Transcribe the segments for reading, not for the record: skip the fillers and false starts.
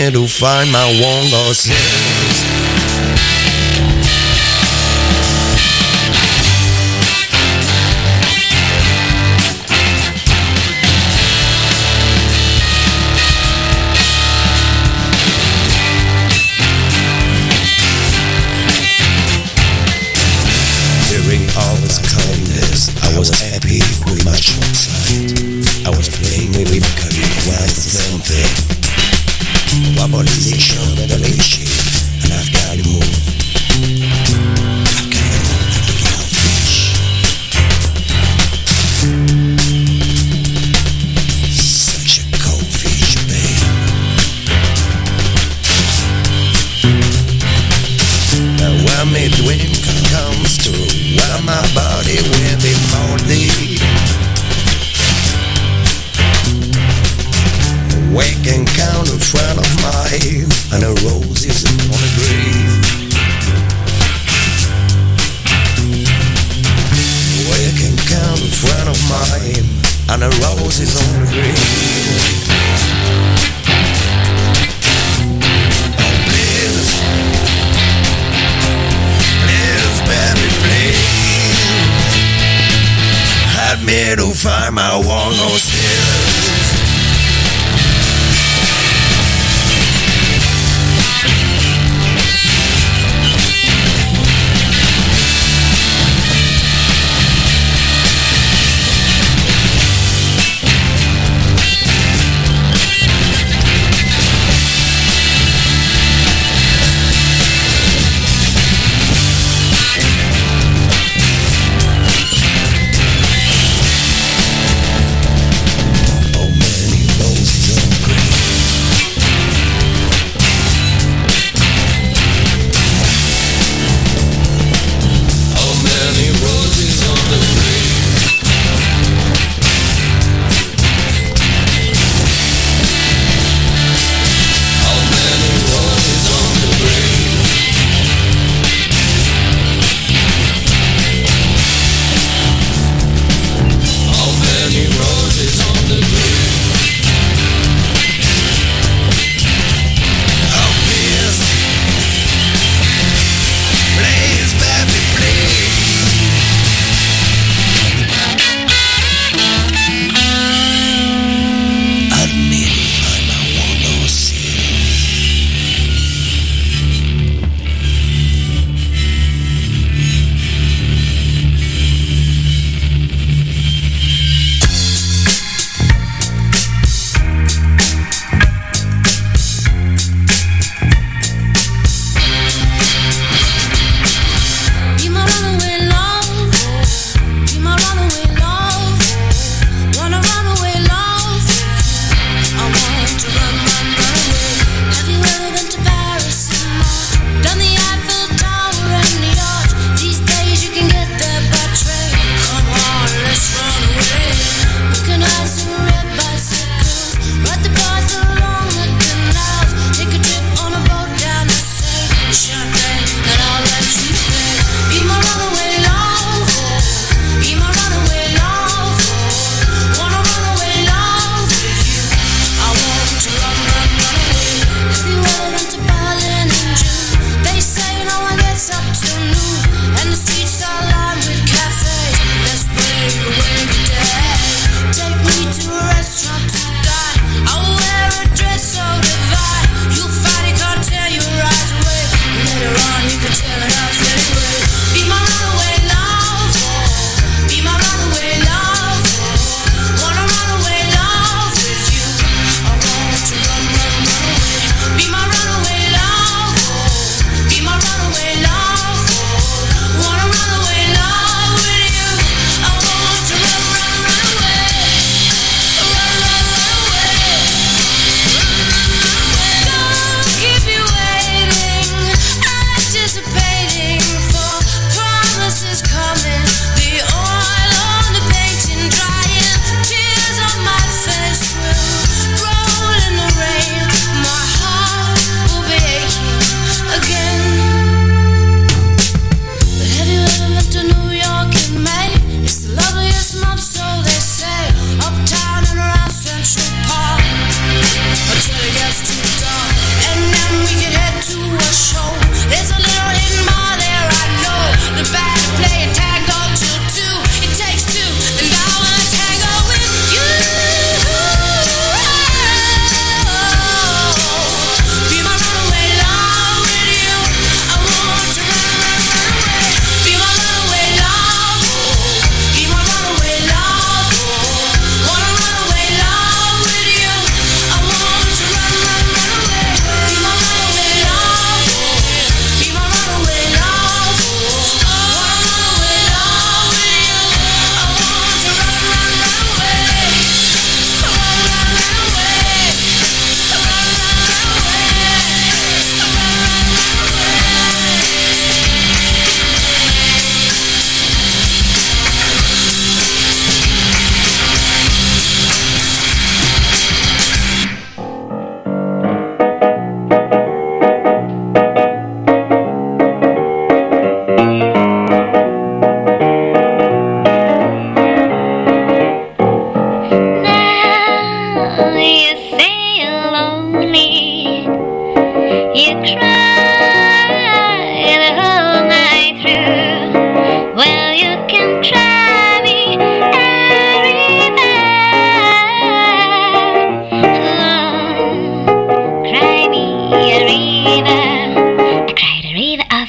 me to find my one lost years. During all this kindness, I was happy with my short sight. I was playing with career, well, it's the same thing. Globalization, revelation, and I've got to move. I've got to move like a little fish. Such a cold fish, babe. Now when my dream comes true, well, my body will be moldy. Wake and count in front of mine, and a rose is on the grave. Wake and count in front of mine, and a rose is on the grave. Oh please, please baby please, help me to find my one lost years.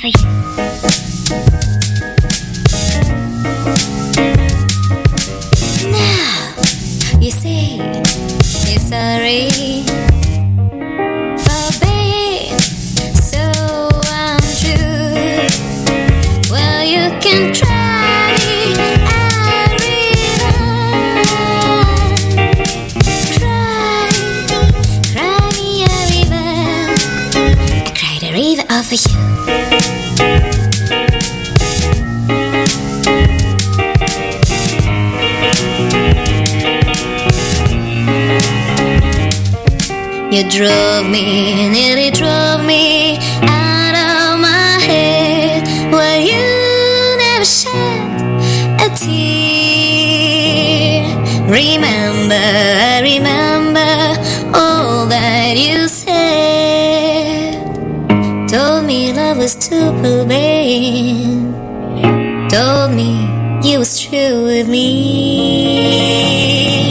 for you. Now, you say you're sorry for being so untrue. Well, you can try me a river. Cry me a river. I cried a river over you. You drove me, nearly drove me out of my head. Well, you never shed a tear. Remember, I remember all that you said. Told me love was too plain. Told me you was true with me.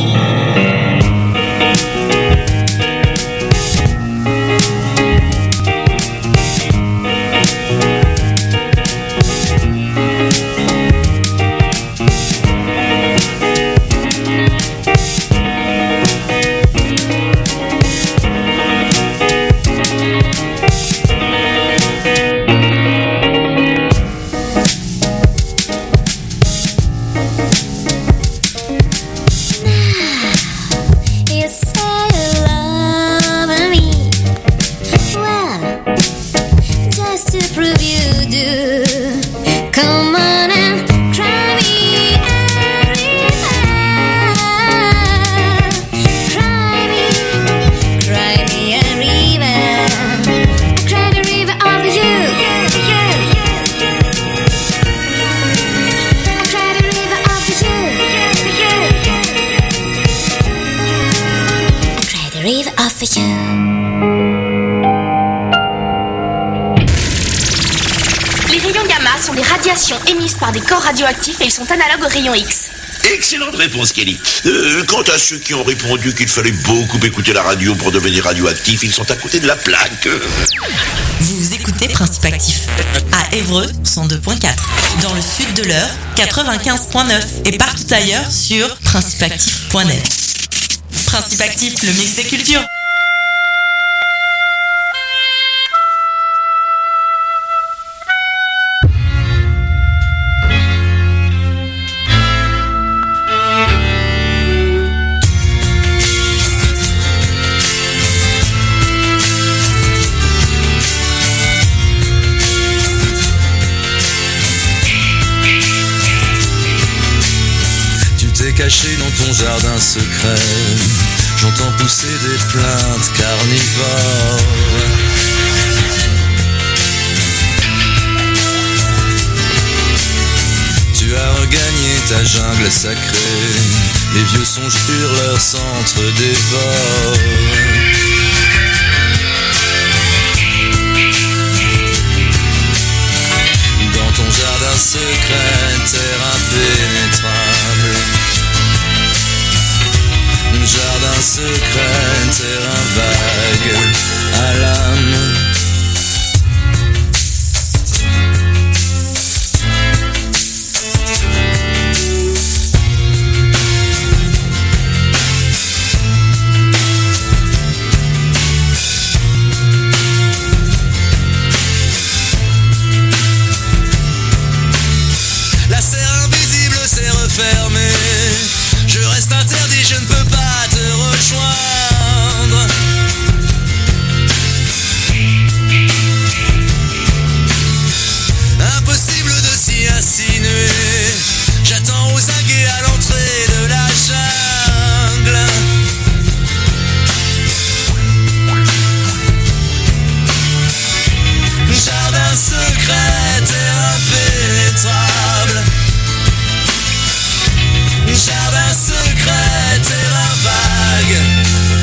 Émises par des corps radioactifs et ils sont analogues aux rayons X. Excellente réponse, Kelly. Quant à ceux qui ont répondu qu'il fallait beaucoup écouter la radio pour devenir radioactif, ils sont à côté de la plaque. Vous écoutez Principe Actif à Évreux 102.4, dans le sud de l'Eure 95.9 et partout ailleurs sur principeactif.net. Principe Actif, le mix des cultures. Caché dans ton jardin secret, j'entends pousser des plaintes carnivores. Tu as regagné ta jungle sacrée, les vieux songes hurleurs s'entre-dévorent. Dans ton jardin secret, terre impénétrable. Jardin secret, terrain vague à l'âme. La serre invisible s'est refermée. Je reste interdit, je ne peux pas te rejoindre. Impossible de s'y insinuer. J'attends aux aguets à l'entrée de la jungle. Jardin secret et impénétrable. Jardin secret, terrain vague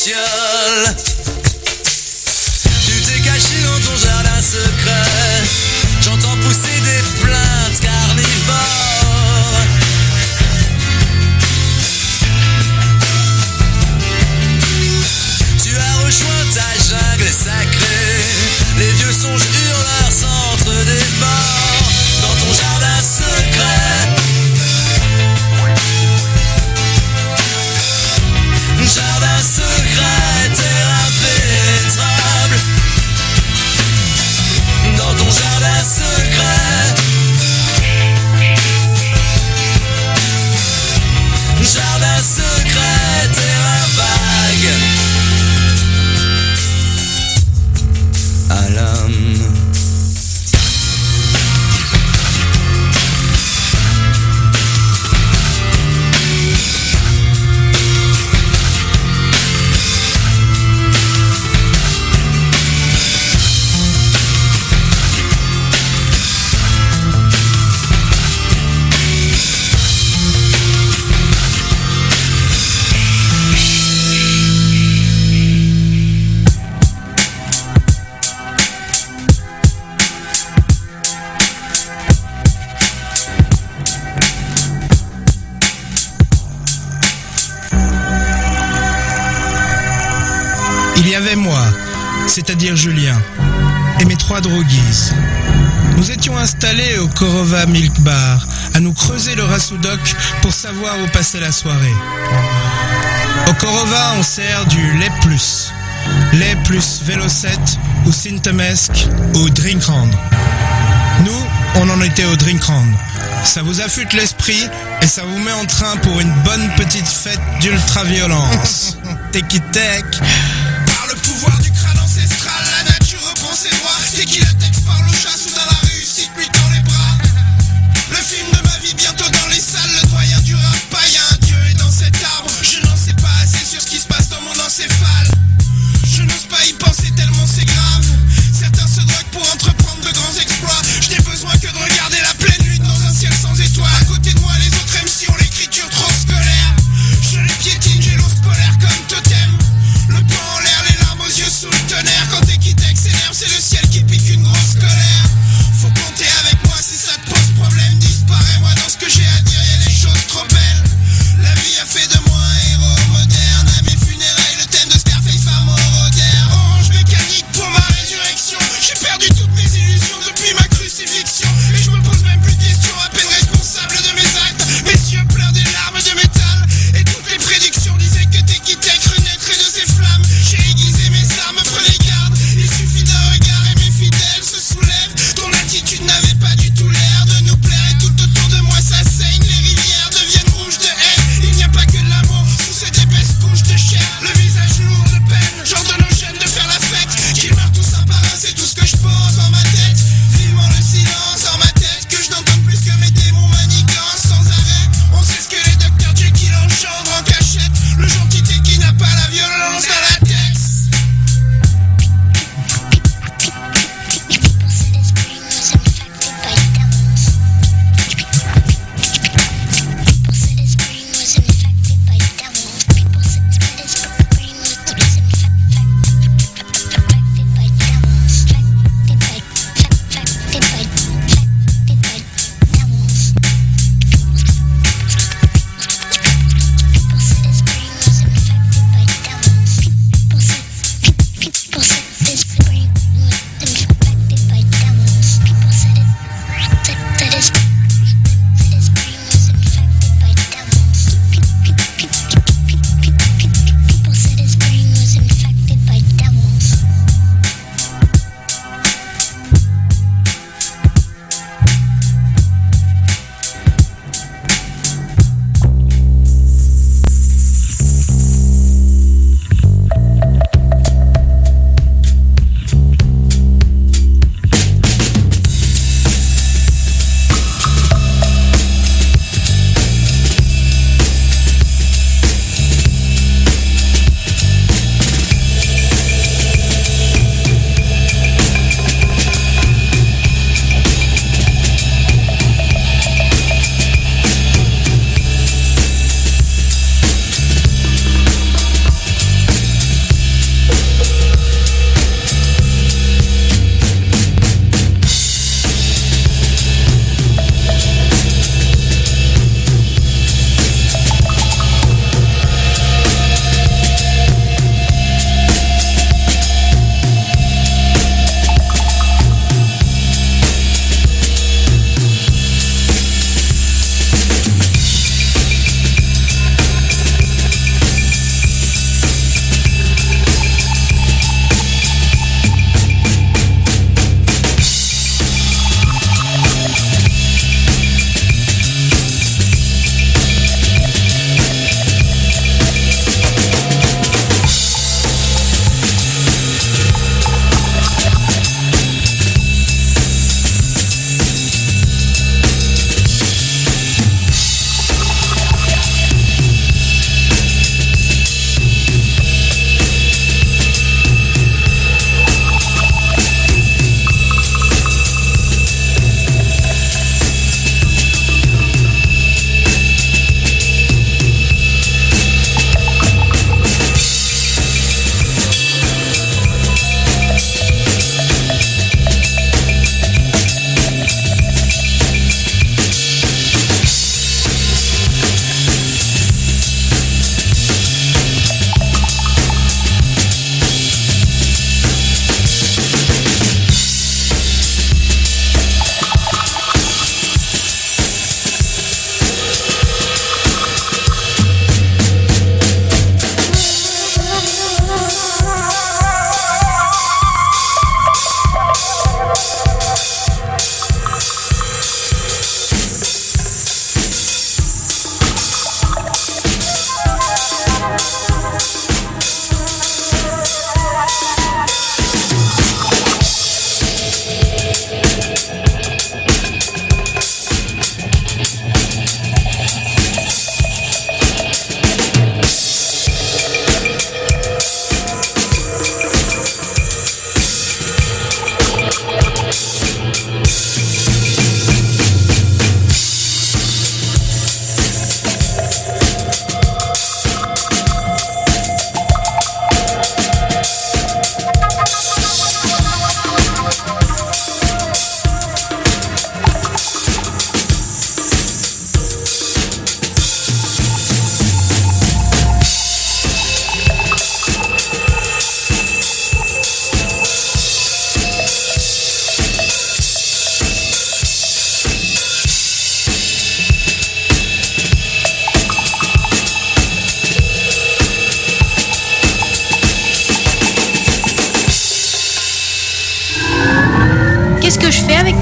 bestioles. Tu t'es caché dans ton jardin secret. J'entends pousser des plaintes carnivores. Tu as rejoint ta jungle sacrée. Les vieux songes hurleurs s'entre des morts dans ton jardin secret. Jardin secret, terre impénétrable. Dans ton jardin secret. Jardin secret, terrain vague. À l'homme. Il y avait moi, c'est-à-dire Julien, et mes 3 droguises. Nous étions installés au Korova Milk Bar, à nous creuser le rassoudoc pour savoir où passer la soirée. Au Korova, on sert du lait plus Vélocette ou Sintemesque ou Drinkrand. Nous, on en était au Drinkrand. Ça vous affûte l'esprit et ça vous met en train pour une bonne petite fête d'ultra-violence. Teki-tek. Par le pouvoir du crâne ancestral, la nature reprend ses droits. Tequila texte par le chasse ou dans la réussite lui tend les bras. Le film de ma vie bientôt dans les salles. Le doyen du rap païen, Dieu est dans cet arbre. Je n'en sais pas assez sur ce qui se passe dans mon encéphale. Je n'ose pas y penser tellement c'est grave. Certains se droguent pour entreprendre de grands exploits. Je n'ai besoin que de regarder la pleine lune dans un ciel sans étoiles. À côté de moi les autres MC ont l'écriture trop scolaire. Je les piétine, j'ai l'eau scolaire comme totem. Le plan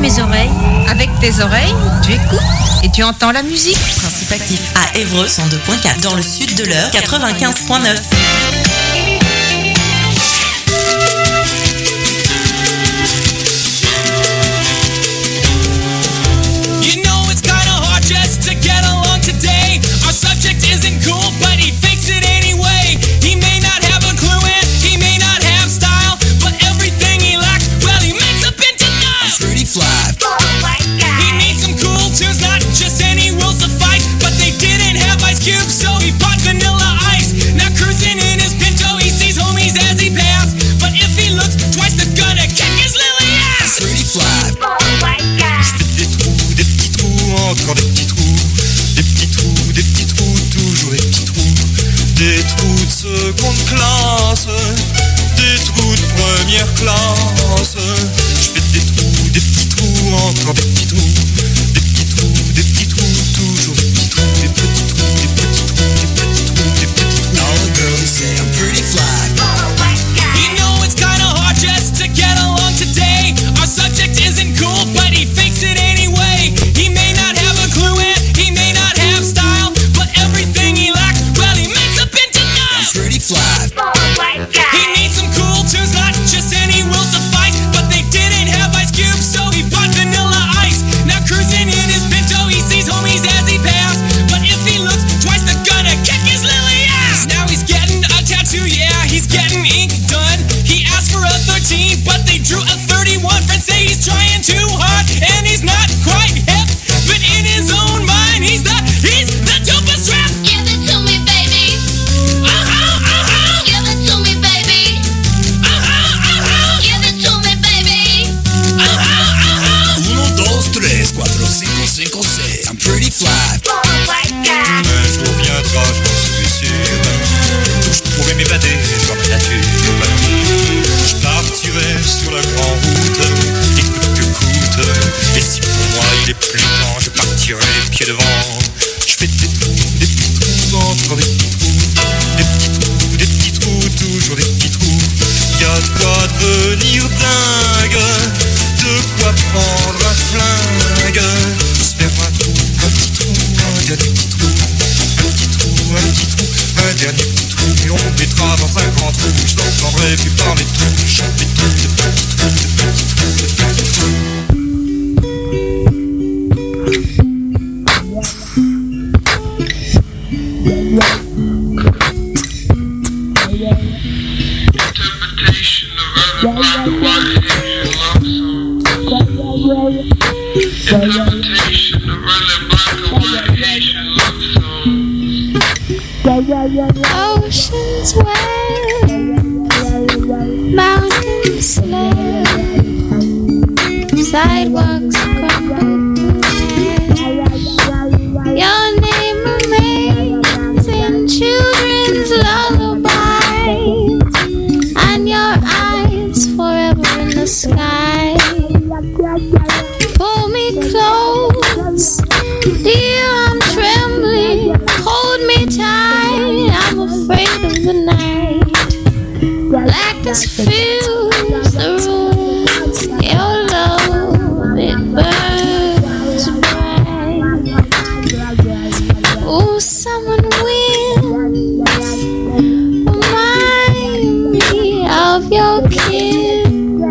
tes oreilles. Avec tes oreilles, tu écoutes et tu entends la musique. Principe actif à Évreux 102.4. Dans le sud de l'Eure 95.9. Encore des petits trous, toujours des petits trous, des trous de seconde classe, des trous de première classe. Je fais des petits trous, encore des petits trous, toujours des petits trous, des petits trous, des petits trous, des petits trous, des petits trous. All the girls say I'm pretty fly. You know it's kinda hard just to get along today. Our subject isn't cool, but he fakes it anyway. He may not have a clue and he may not have style, but everything he lacks, well, he makes up into nine. I'm pretty fly. He needs some cool tunes, not just any will suffice, but they didn't have Ice Cube, so he bought Vanilla Ice. Now cruising in his Pinto, he sees homies as he passed, but if he looks twice, they're gonna kick his lily ass. Now he's getting a tattoo, yeah, he's getting ink done. He asked for a 13, but they drew a 31. Friends say he's trying too hard, and he's not quite hip, but in his own mind, he's the dopest rap. Give it to me, baby. Give it to me, baby. Give it to me, baby. 1, 2, 3, 4, 5, 5, 6. I'm pretty fly. Un jour viendra, j'en suis sûr, où je pourrai m'évader dans la nature. Je partirai sur la grande route, et coûte que coûte. Et si pour moi il est plus temps, je partirai pieds devant. Je fais des petits trous, encore des petits trous, toujours des petits trous. Y'a de quoi devenir dingue, de quoi prendre un flingue. Se faire un petit trou, un dernier petit trou, un dernier petit trou, et on me mettra dans un grand trou. Je n'entendrai plus parler de tout, chanter tout, de petits trous, de petits trous, de petits trous. Oceans wave, mountains slip, sidewalks crumble to ash. Your name remains in children's lullabies, and your eyes forever in the sky. Pull me close, dear, I'm trembling. Hold me tight, I'm afraid of the night. Blackness fills the room, your love, it burns bright. Oh, someone will remind me of your kiss.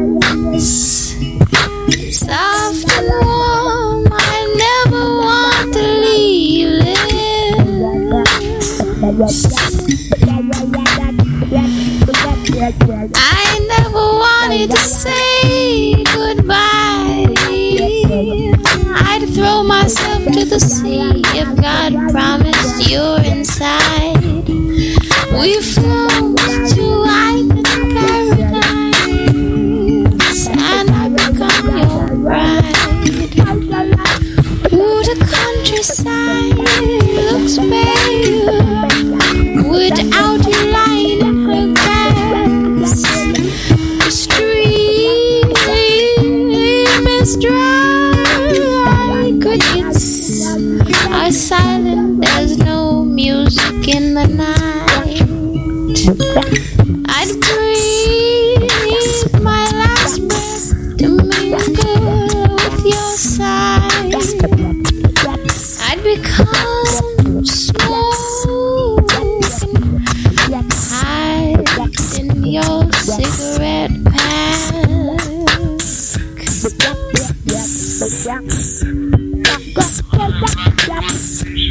Soft and warm, I never want to leave this. I never wanted to say goodbye. I'd throw myself to the sea if God promised you're inside. We've flown to island paradise, and I become your bride. Ooh, the countryside looks pale without a line in her grass. The stream is dry, crickets are silent, there's no music in the night. I'd breathe my last breath to mingle with your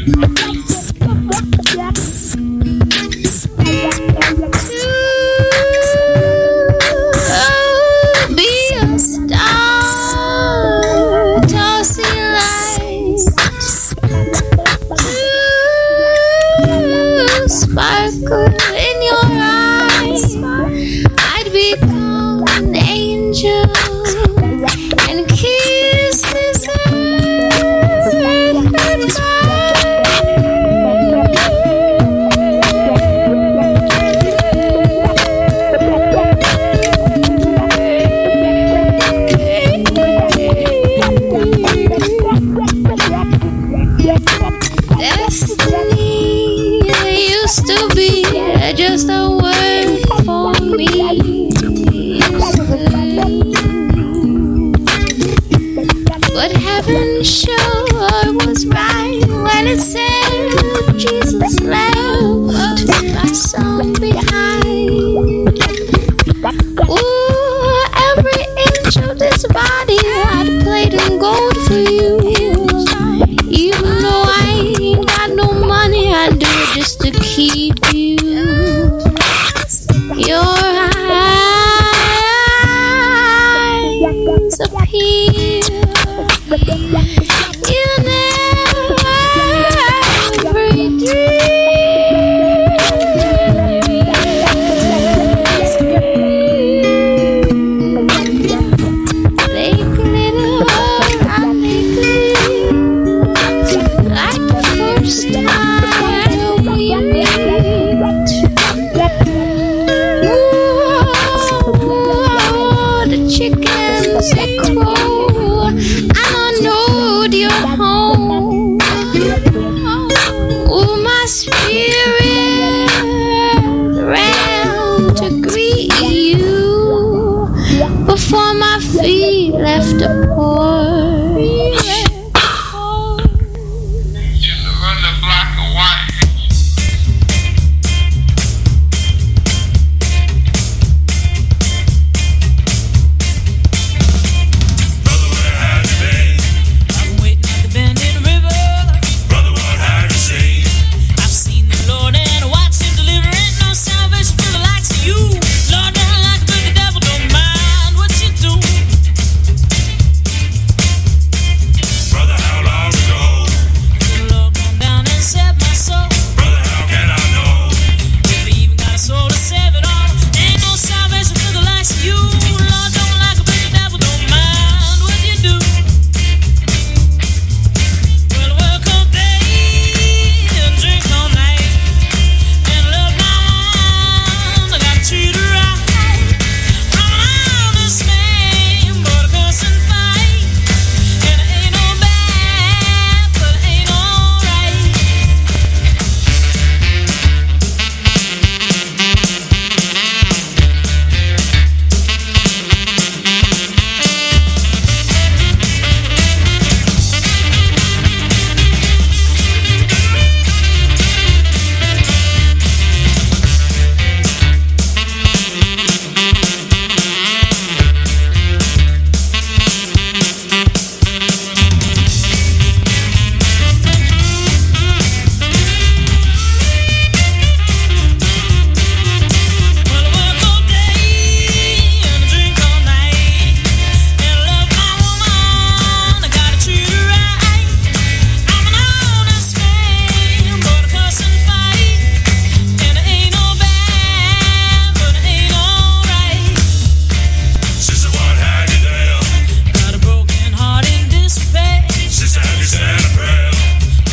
Before my feet left the